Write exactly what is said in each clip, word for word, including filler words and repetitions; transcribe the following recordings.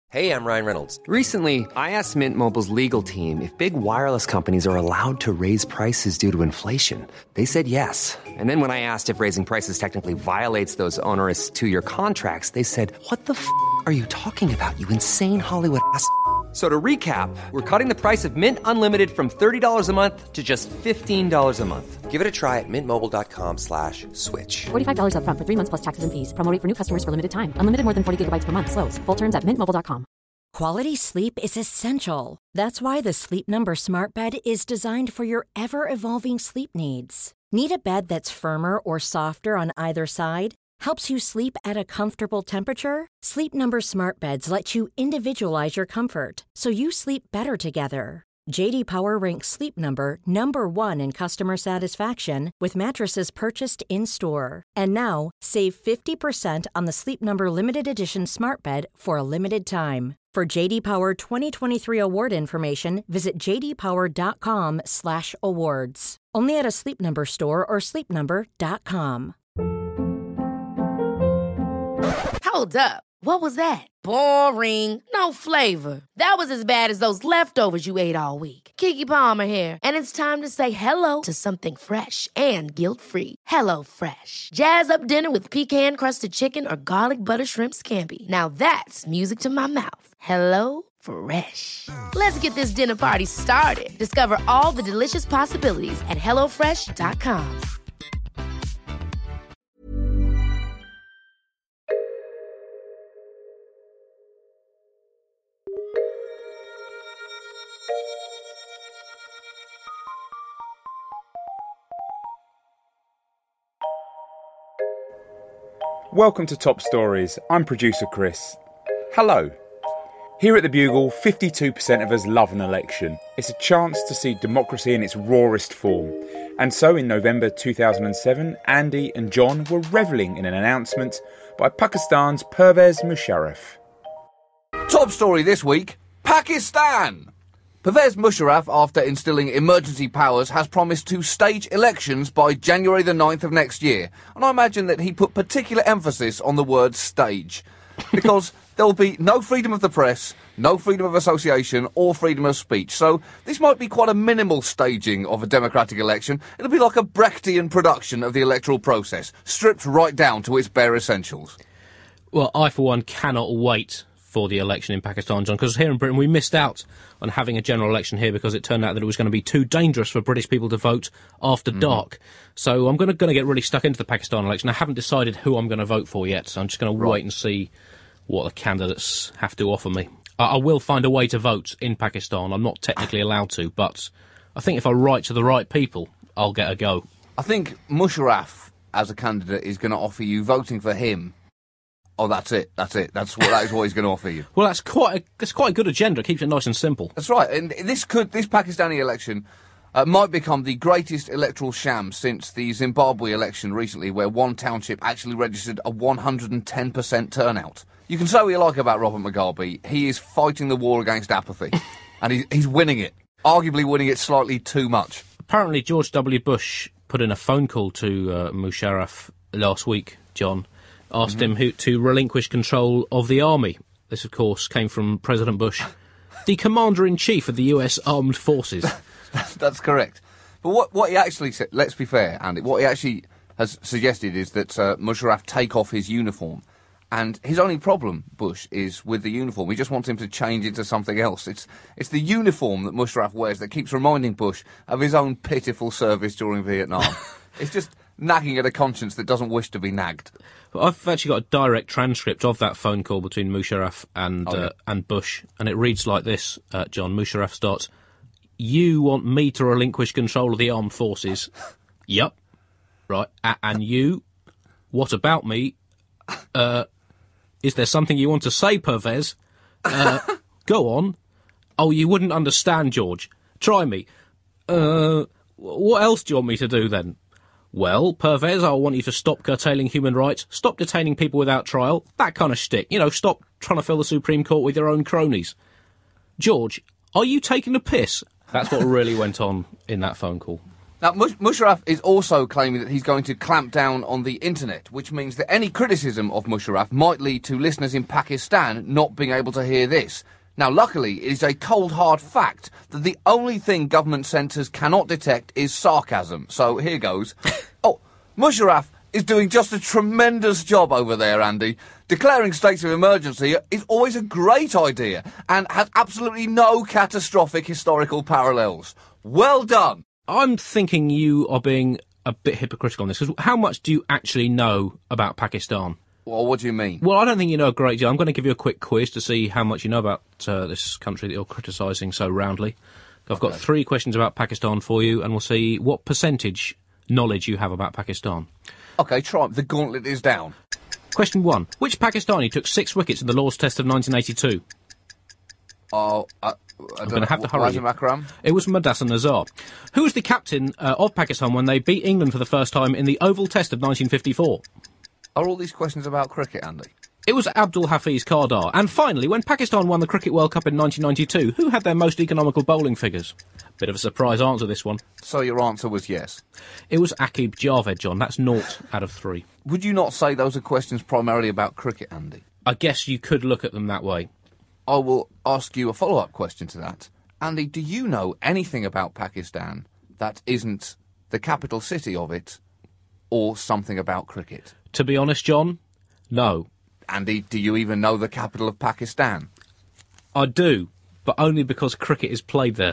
Hey, I'm Ryan Reynolds. Recently, I asked Mint Mobile's legal team if big wireless companies are allowed to raise prices due to inflation. They said yes. And then when I asked if raising prices technically violates those onerous two-year contracts, they said, what the f*** are you talking about, you insane Hollywood ass f- So to recap, we're cutting the price of Mint Unlimited from thirty dollars a month to just fifteen dollars a month. Give it a try at mintmobile.com slash switch. forty-five dollars up front for three months plus taxes and fees. Promo rate for new customers for limited time. Unlimited more than forty gigabytes per month. Slows full terms at mint mobile dot com. Quality sleep is essential. That's why the Sleep Number Smart Bed is designed for your ever-evolving sleep needs. Need a bed that's firmer or softer on either side? Helps you sleep at a comfortable temperature? Sleep Number Smart Beds let you individualize your comfort, so you sleep better together. J D Power ranks Sleep Number number one in customer satisfaction with mattresses purchased in-store. And now, save fifty percent on the Sleep Number Limited Edition Smart Bed for a limited time. For J D Power twenty twenty-three award information, visit j d power dot com slash awards. Only at a Sleep Number store or sleep number dot com. Hold up. What was that? Boring. No flavor. That was as bad as those leftovers you ate all week. Keke Palmer here, and it's time to say hello to something fresh and guilt-free. Hello Fresh. Jazz up dinner with pecan-crusted chicken or garlic butter shrimp scampi. Now that's music to my mouth. Hello Fresh. Let's get this dinner party started. Discover all the delicious possibilities at hello fresh dot com. Welcome to Top Stories. I'm producer Chris. Hello. Here at the Bugle, fifty-two percent of us love an election. It's a chance to see democracy in its rawest form. And so in November two thousand seven, Andy and John were revelling in an announcement by Pakistan's Pervez Musharraf. Top story this week, Pakistan! Pervez Musharraf, after instilling emergency powers, has promised to stage elections by January the ninth of next year. And I imagine that he put particular emphasis on the word stage. Because there will be no freedom of the press, no freedom of association, or freedom of speech. So this might be quite a minimal staging of a democratic election. It'll be like a Brechtian production of the electoral process, stripped right down to its bare essentials. Well, I, for one, cannot wait for the election in Pakistan, John, because here in Britain we missed out on having a general election here because it turned out that it was going to be too dangerous for British people to vote after mm. dark. So I'm going to, going to get really stuck into the Pakistan election. I haven't decided who I'm going to vote for yet, so I'm just going to right. wait and see what the candidates have to offer me. I, I will find a way to vote in Pakistan. I'm not technically allowed to, but I think if I write to the right people, I'll get a go. I think Musharraf, as a candidate, is going to offer you voting for him. Oh, that's it. That's it. That's what that is what he's going to offer you. Well, that's quite a, that's quite a good agenda. It keeps it nice and simple. That's right. And this could this Pakistani election uh, might become the greatest electoral sham since the Zimbabwe election recently, where one township actually registered a one hundred ten percent turnout. You can say what you like about Robert Mugabe. He is fighting the war against apathy, and he, he's winning it. Arguably winning it slightly too much. Apparently, George W. Bush put in a phone call to uh, Musharraf last week, John. Asked mm-hmm. him who, to relinquish control of the army. This, of course, came from President Bush, the Commander-in-Chief of the U S Armed Forces. That's correct. But what, what he actually said, let's be fair, Andy, what he actually has suggested is that uh, Musharraf take off his uniform. And his only problem, Bush, is with the uniform. He just wants him to change into something else. It's it's the uniform that Musharraf wears that keeps reminding Bush of his own pitiful service during Vietnam. It's just nagging at a conscience that doesn't wish to be nagged. I've actually got a direct transcript of that phone call between Musharraf and oh, yeah. uh, and Bush, and it reads like this, uh, John. Musharraf starts, "You want me to relinquish control of the armed forces?" Yup. Right. A- and you? What about me? Uh, is there something you want to say, Pervez? Uh, go on. Oh, you wouldn't understand, George. Try me. Uh, what else do you want me to do, then? Well, Pervez, I want you to stop curtailing human rights, stop detaining people without trial, that kind of shtick. You know, stop trying to fill the Supreme Court with your own cronies. George, are you taking a piss? That's what really went on in that phone call. Now, Mush- Musharraf is also claiming that he's going to clamp down on the internet, which means that any criticism of Musharraf might lead to listeners in Pakistan not being able to hear this. Now, luckily, it is a cold, hard fact that the only thing government centres cannot detect is sarcasm. So, here goes. Oh, Musharraf is doing just a tremendous job over there, Andy. Declaring states of emergency is always a great idea and has absolutely no catastrophic historical parallels. Well done. I'm thinking you are being a bit hypocritical on this, because how much do you actually know about Pakistan? Well, what do you mean? Well, I don't think you know a great deal. I'm going to give you a quick quiz to see how much you know about uh, this country that you're criticising so roundly. I've Okay. got three questions about Pakistan for you, and we'll see what percentage knowledge you have about Pakistan. OK, try. The gauntlet is down. Question one. Which Pakistani took six wickets in the Lord's Test of nineteen eighty-two? Oh, uh, I I'm going to have to hurry. Wazir Akram? It was Madassar Nazar. Who was the captain uh, of Pakistan when they beat England for the first time in the Oval Test of nineteen fifty-four? Are all these questions about cricket, Andy? It was Abdul Hafiz Kardar. And finally, when Pakistan won the Cricket World Cup in nineteen ninety-two, who had their most economical bowling figures? Bit of a surprise answer, this one. So your answer was yes. It was Aqib Javed, John. That's naught out of three. Would you not say those are questions primarily about cricket, Andy? I guess you could look at them that way. I will ask you a follow-up question to that. Andy, do you know anything about Pakistan that isn't the capital city of it or something about cricket? To be honest, John, no. Andy, do you even know the capital of Pakistan? I do, but only because cricket is played there.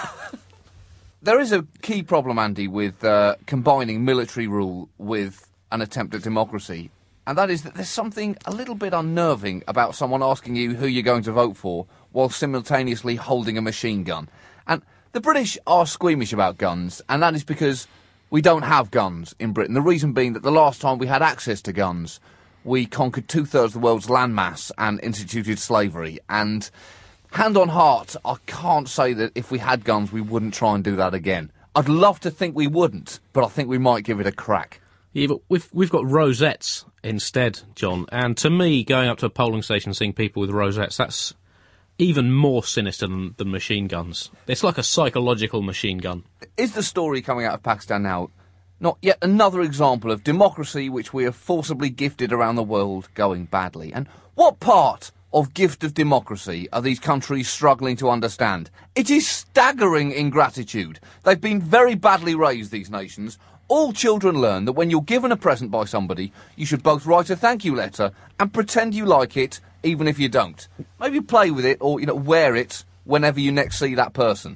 There is a key problem, Andy, with uh, combining military rule with an attempt at democracy, and that is that there's something a little bit unnerving about someone asking you who you're going to vote for while simultaneously holding a machine gun. And the British are squeamish about guns, and that is because we don't have guns in Britain. The reason being that the last time we had access to guns, we conquered two-thirds of the world's landmass and instituted slavery. And hand on heart, I can't say that if we had guns, we wouldn't try and do that again. I'd love to think we wouldn't, but I think we might give it a crack. Yeah, but we've, we've got rosettes instead, John. And to me, going up to a polling station seeing people with rosettes, that's even more sinister than, than machine guns. It's like a psychological machine gun. Is the story coming out of Pakistan now not yet another example of democracy which we have forcibly gifted around the world going badly? And what part of gift of democracy are these countries struggling to understand? It is staggering ingratitude. They've been very badly raised, these nations. All children learn that when you're given a present by somebody, you should both write a thank you letter and pretend you like it, even if you don't. Maybe play with it or, you know, wear it whenever you next see that person.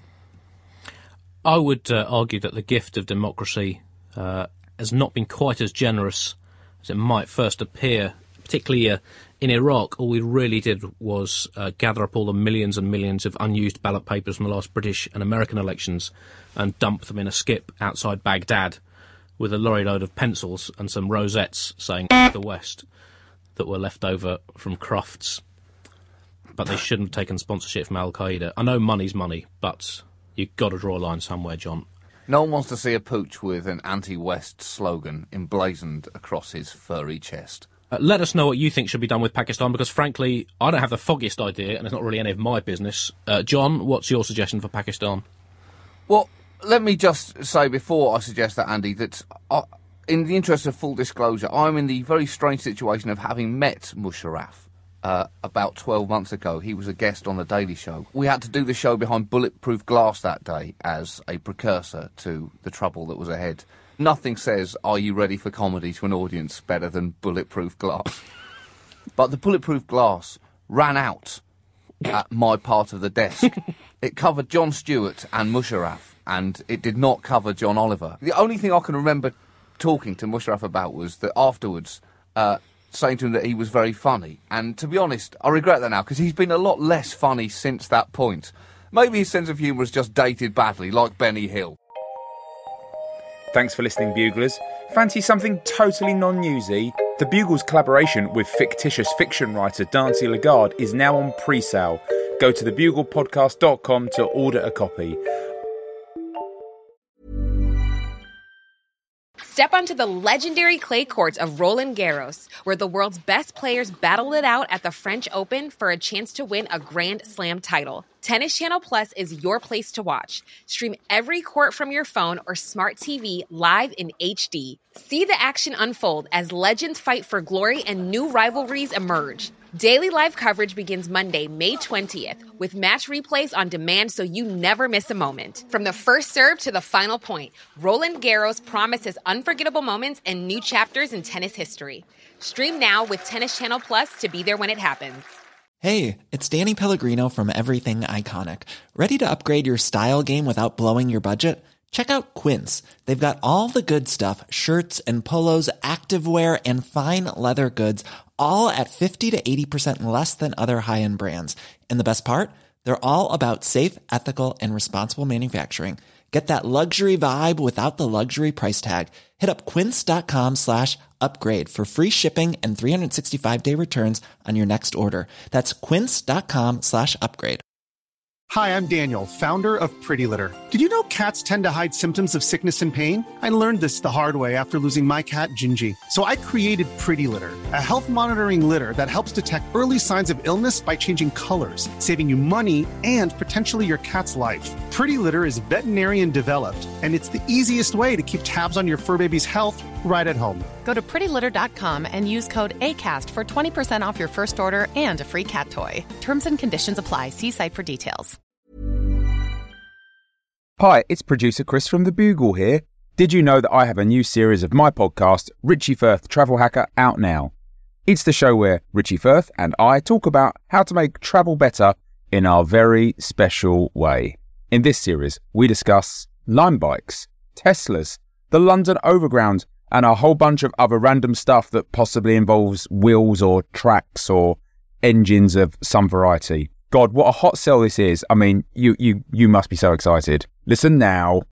I would uh, argue that the gift of democracy uh, has not been quite as generous as it might first appear, particularly uh, in Iraq. All we really did was uh, gather up all the millions and millions of unused ballot papers from the last British and American elections and dump them in a skip outside Baghdad with a lorry load of pencils and some rosettes saying the West that were left over from Crufts. But they shouldn't have taken sponsorship from Al-Qaeda. I know money's money, but you've got to draw a line somewhere, John. No one wants to see a pooch with an anti-West slogan emblazoned across his furry chest. Uh, let us know what you think should be done with Pakistan, because frankly, I don't have the foggiest idea, and it's not really any of my business. Uh, John, what's your suggestion for Pakistan? Well, let me just say before I suggest that, Andy, that I, in the interest of full disclosure, I'm in the very strange situation of having met Musharraf uh, about twelve months ago. He was a guest on The Daily Show. We had to do the show behind bulletproof glass that day as a precursor to the trouble that was ahead. Nothing says, are you ready for comedy to an audience better than bulletproof glass. But the bulletproof glass ran out at my part of the desk. It covered Jon Stewart and Musharraf, and it did not cover John Oliver. The only thing I can remember talking to Musharraf about was that afterwards, uh, saying to him that he was very funny. And to be honest, I regret that now, because he's been a lot less funny since that point. Maybe his sense of humour is just dated badly, like Benny Hill. Thanks for listening, Buglers. Fancy something totally non-newsy? The Bugle's collaboration with fictitious fiction writer Dancy Lagarde is now on pre-sale. Go to the bugle podcast dot com to order a copy. Step onto the legendary clay courts of Roland Garros, where the world's best players battle it out at the French Open for a chance to win a Grand Slam title. Tennis Channel Plus is your place to watch. Stream every court from your phone or smart T V live in H D. See the action unfold as legends fight for glory and new rivalries emerge. Daily live coverage begins Monday, May twentieth, with match replays on demand so you never miss a moment. From the first serve to the final point, Roland Garros promises unforgettable moments and new chapters in tennis history. Stream now with Tennis Channel Plus to be there when it happens. Hey, it's Danny Pellegrino from Everything Iconic. Ready to upgrade your style game without blowing your budget? Check out Quince. They've got all the good stuff, shirts and polos, activewear, and fine leather goods, all at fifty to eighty percent less than other high-end brands. And the best part? They're all about safe, ethical, and responsible manufacturing. Get that luxury vibe without the luxury price tag. Hit up quince.com slash upgrade for free shipping and three sixty-five day returns on your next order. That's quince.com slash upgrade. Hi, I'm Daniel, founder of Pretty Litter. Did you know cats tend to hide symptoms of sickness and pain? I learned this the hard way after losing my cat, Gingy. So I created Pretty Litter, a health monitoring litter that helps detect early signs of illness by changing colors, saving you money and potentially your cat's life. Pretty Litter is veterinarian developed, and it's the easiest way to keep tabs on your fur baby's health right at home. Go to pretty litter dot com and use code ACAST for twenty percent off your first order and a free cat toy. Terms and conditions apply. See site for details. Hi, it's producer Chris from The Bugle here. Did you know that I have a new series of my podcast, Richie Firth Travel Hacker, out now? It's the show where Richie Firth and I talk about how to make travel better in our very special way. In this series, we discuss Lime bikes, Teslas, the London Overground, and a whole bunch of other random stuff that possibly involves wheels or tracks or engines of some variety. God, what a hot sell this is. I mean, you you you must be so excited. Listen now.